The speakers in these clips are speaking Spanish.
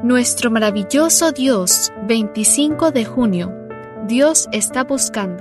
Nuestro maravilloso Dios, 25 de junio. Dios está buscando.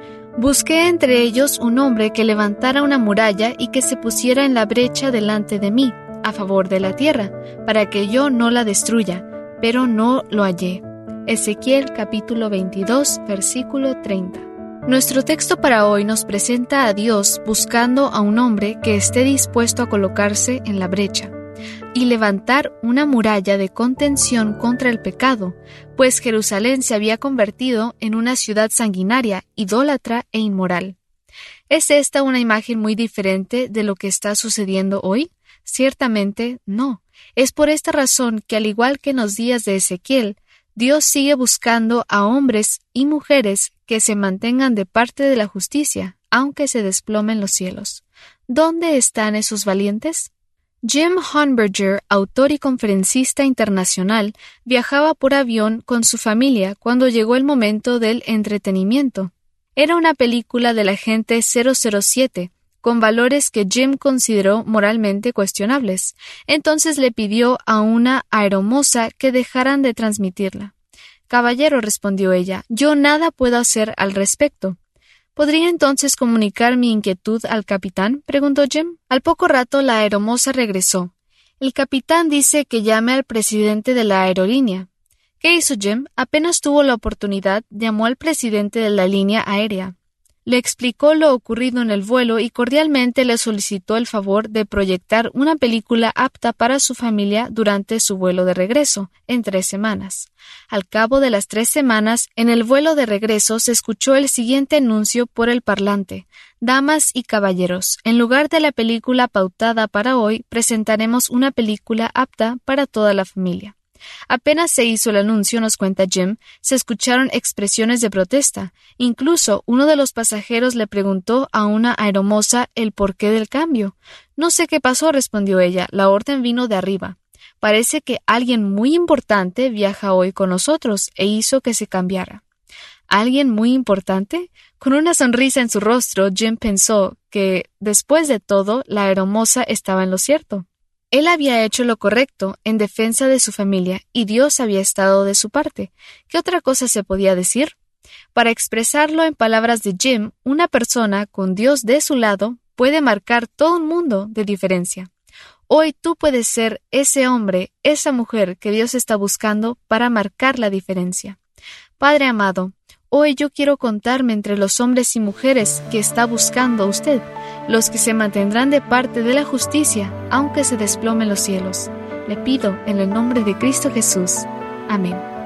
Busqué entre ellos un hombre que levantara una muralla y que se pusiera en la brecha delante de mí, a favor de la tierra, para que yo no la destruya, pero no lo hallé. Ezequiel capítulo 22, versículo 30. Nuestro texto para hoy nos presenta a Dios buscando a un hombre que esté dispuesto a colocarse en la brecha y levantar una muralla de contención contra el pecado, pues Jerusalén se había convertido en una ciudad sanguinaria, idólatra e inmoral. ¿Es esta una imagen muy diferente de lo que está sucediendo hoy? Ciertamente no. Es por esta razón que, al igual que en los días de Ezequiel, Dios sigue buscando a hombres y mujeres que se mantengan de parte de la justicia, aunque se desplomen los cielos. ¿Dónde están esos valientes? Jim Hornberger, autor y conferencista internacional, viajaba por avión con su familia cuando llegó el momento del entretenimiento. Era una película del agente 007, con valores que Jim consideró moralmente cuestionables. Entonces le pidió a una aeromoza que dejaran de transmitirla. «Caballero», respondió ella, «yo nada puedo hacer al respecto». ¿Podría entonces comunicar mi inquietud al capitán?, preguntó Jim. Al poco rato la aeromoza regresó. «El capitán dice que llame al presidente de la aerolínea». ¿Qué hizo Jim? Apenas tuvo la oportunidad, llamó al presidente de la línea aérea. Le explicó lo ocurrido en el vuelo y cordialmente le solicitó el favor de proyectar una película apta para su familia durante su vuelo de regreso, en 3 semanas. Al cabo de las 3 semanas, en el vuelo de regreso se escuchó el siguiente anuncio por el parlante. «Damas y caballeros, en lugar de la película pautada para hoy, presentaremos una película apta para toda la familia». Apenas se hizo el anuncio, nos cuenta Jim, se escucharon expresiones de protesta. Incluso uno de los pasajeros le preguntó a una aeromoza el porqué del cambio. «No sé qué pasó», respondió ella, «la orden vino de arriba. Parece que alguien muy importante viaja hoy con nosotros e hizo que se cambiara». ¿Alguien muy importante? Con una sonrisa en su rostro, Jim pensó que, después de todo, la aeromoza estaba en lo cierto. Él había hecho lo correcto en defensa de su familia y Dios había estado de su parte. ¿Qué otra cosa se podía decir? Para expresarlo en palabras de Jim, una persona con Dios de su lado puede marcar todo un mundo de diferencia. Hoy tú puedes ser ese hombre, esa mujer que Dios está buscando para marcar la diferencia. Padre amado, hoy yo quiero contarme entre los hombres y mujeres que está buscando usted, los que se mantendrán de parte de la justicia, aunque se desplomen los cielos. Le pido en el nombre de Cristo Jesús. Amén.